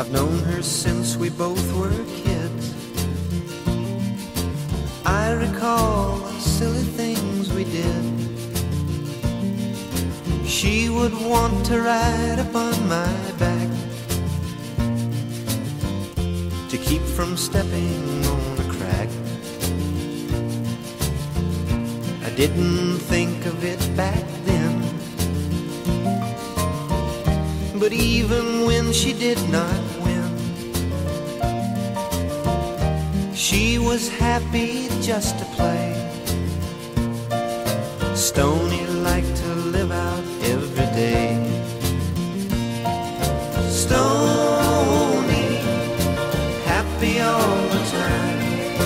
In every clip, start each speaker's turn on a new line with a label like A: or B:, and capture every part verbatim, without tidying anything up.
A: I've known her since we both were kids. I recall the silly things we did. She would want to ride upon my back to keep from stepping on a crack. I didn't think of it back then, but even when she did not win, she was happy just to play. Stoney liked to live out every day. Stoney, happy all the time.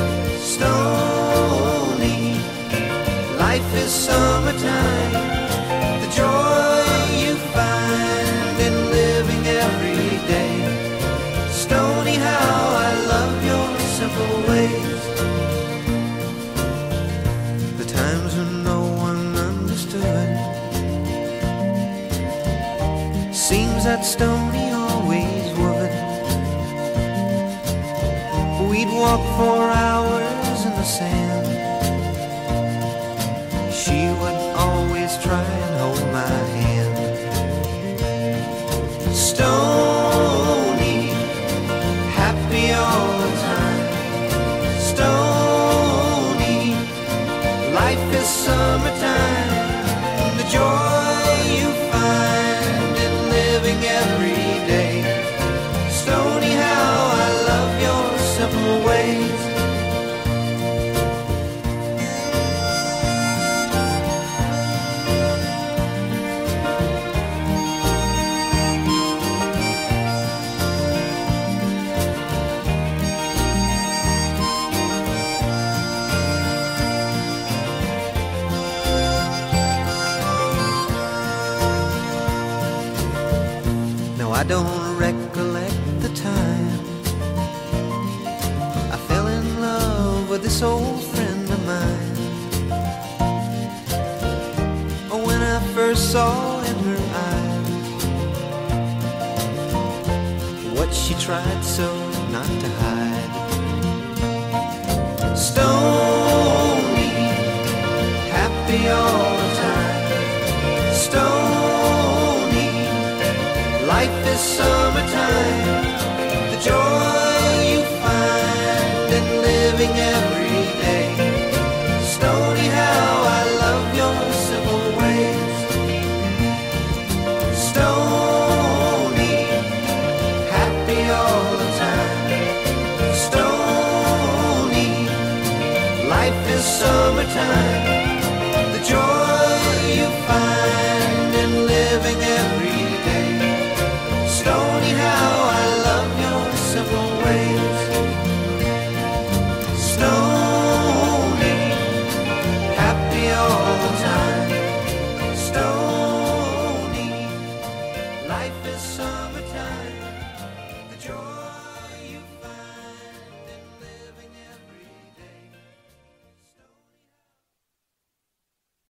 A: Stoney, life is summertime. The joy you find in living every day. Stoney, how I love your simple ways. The times when no one understood, seems that Stoney always would. We'd walk for hours in the sand. She would always try and hold my hand. Stoney, happy all the time. Stoney, life is summertime. The joy you find in living every day. Stoney, how I love your simple ways. I don't recollect the time I fell in love with this old friend of mine. Oh, when I first saw in her eyes what she tried so not to hide. Stoney, happy all the time. Stoney, life is summertime. The joy you find in living every day. Stoney, how I love your simple ways. Stoney, happy all the time. Stoney, life is summertime. The joy you find in living every day. Stoney, how I love your simple ways. Stoney, happy all the time. Stoney, life is summertime.